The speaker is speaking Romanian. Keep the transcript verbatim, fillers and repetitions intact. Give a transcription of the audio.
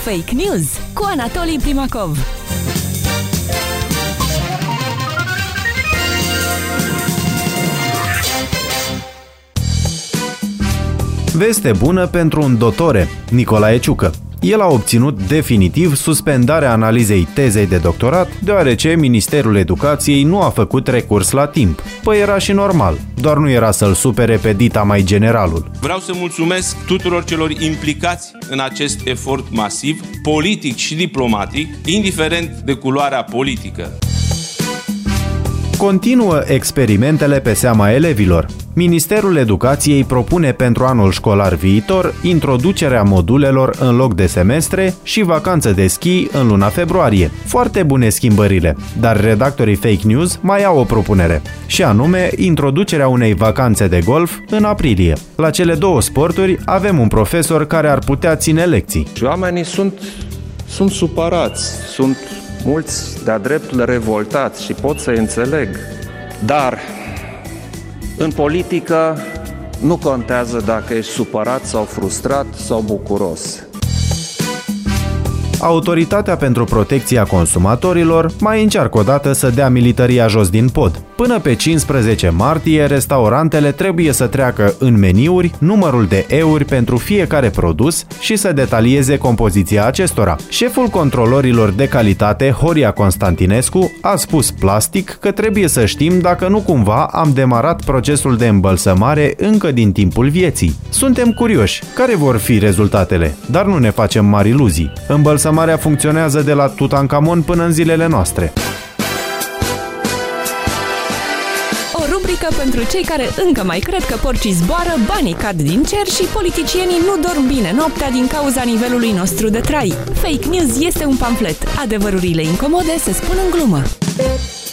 Fake News cu Anatolii Primacov. Veste bună pentru un dotore, Nicolae Ciucă. El a obținut definitiv suspendarea analizei tezei de doctorat, deoarece Ministerul Educației nu a făcut recurs la timp. Păi era și normal, doar nu era să-l supere pe dita mai generalul. Vreau să mulțumesc tuturor celor implicați în acest efort masiv, politic și diplomatic, indiferent de culoarea politică. Continuă experimentele pe seama elevilor. Ministerul Educației propune pentru anul școlar viitor introducerea modulelor în loc de semestre și vacanță de schi în luna februarie. Foarte bune schimbările, dar redactorii Fake News mai au o propunere, și anume introducerea unei vacanțe de golf în aprilie. La cele două sporturi avem un profesor care ar putea ține lecții. Oamenii sunt, sunt supărați, sunt mulți de-a dreptul revoltați și pot să înțeleg, dar în politică nu contează dacă ești supărat sau frustrat sau bucuros. Autoritatea pentru Protecția Consumatorilor mai încearcă odată să dea militaria jos din pod. Până pe cincisprezece martie, restaurantele trebuie să treacă în meniuri numărul de euri pentru fiecare produs și să detalieze compoziția acestora. Șeful controlorilor de calitate, Horia Constantinescu, a spus plastic că trebuie să știm dacă nu cumva am demarat procesul de îmbălsămare încă din timpul vieții. Suntem curioși care vor fi rezultatele, dar nu ne facem mari iluzii. Îmbălsămarea funcționează de la Tutankamon până în zilele noastre. O rubrică pentru cei care încă mai cred că porcii zboară, banii cad din cer și politicienii nu dorm bine noaptea din cauza nivelului nostru de trai. Fake News este un pamflet. Adevărurile incomode se spun în glumă.